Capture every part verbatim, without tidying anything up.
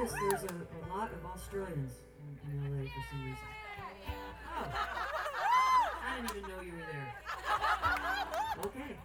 noticed there's a, a lot of Australians in, in L A for some reason. Oh. I didn't even know you were there. Okay.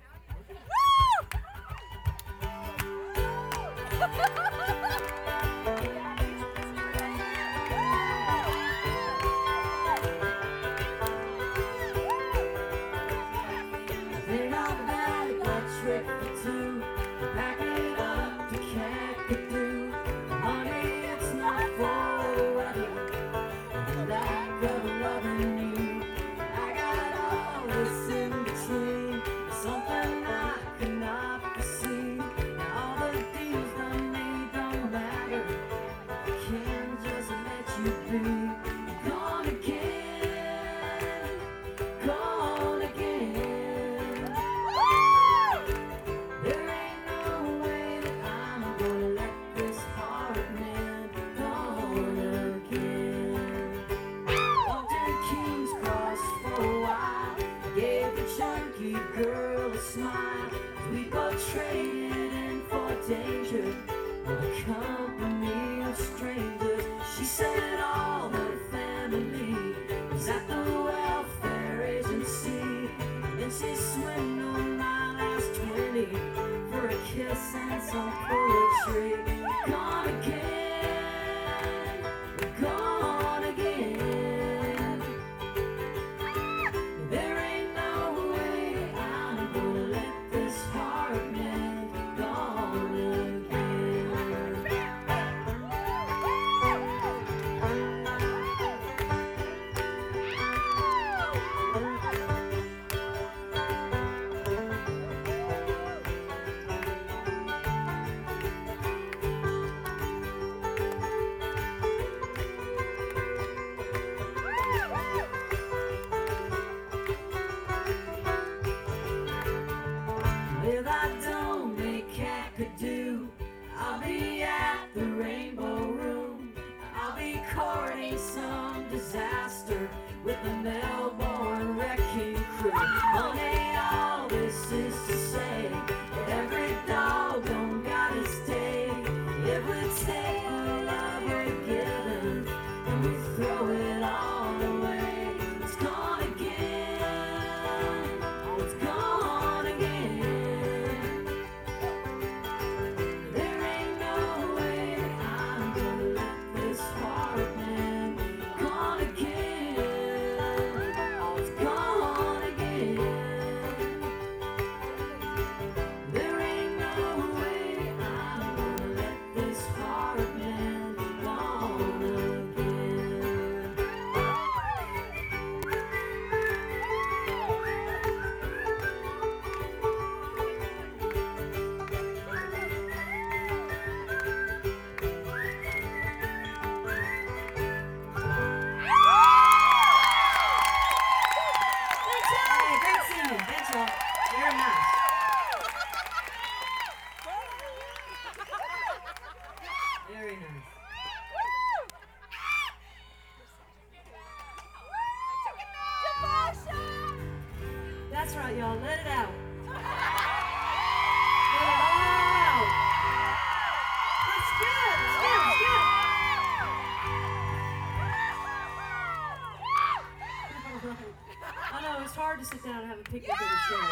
They're not bad, but trick for two. Back it up to Kakadu. Honey, it's not forever. The lack of loving you. I got all this in between. Something I cannot foresee. Now all the deals done made don't matter. I can't just let you be. Gone again. Gone again. There ain't no way that I'm gonna let this heart mend. Gone again. Walked in King's Cross for a while. Gave the junkie girl a smile. We both traded in for danger, or the company of strangers. She said all her family was at the welfare agency. And then she swindled my last twenty for a kiss and some poetry. Gone again, gone again. There ain't no way I'm gonna let this heart mend. Gone again. If I don't make Kakadu, I'll be at the Rainbow Room. I'll be courting some disaster with the Melbourne Wrecking Crew. Honey, all this is to say that every dog don't got his day. If we take the love we're given and we throw it all away, it's gone again. Oh, it's gone again. There ain't no way that I'm gonna let this heart mend. Gone again. Oh, it's gone again. There ain't no way I'm gonna let this heart mend. Gone again. Hey, great singing. Thanks, y'all. Very nice. Very nice. That's right, y'all. Let it out. Let it all out. That's good. That's good. That's good. I know it's hard to sit down and have a picnic at a show.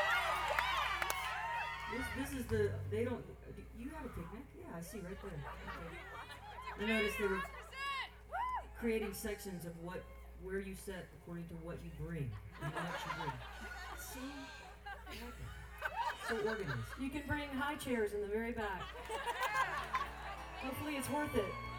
This, this is the. They don't. You have a picnic? Yeah, I see right there. Okay. I noticed they were creating sections of what, where you sit according to what you bring. And what you bring. See? I like it. So organized. You can bring high chairs in the very back. Hopefully it's worth it.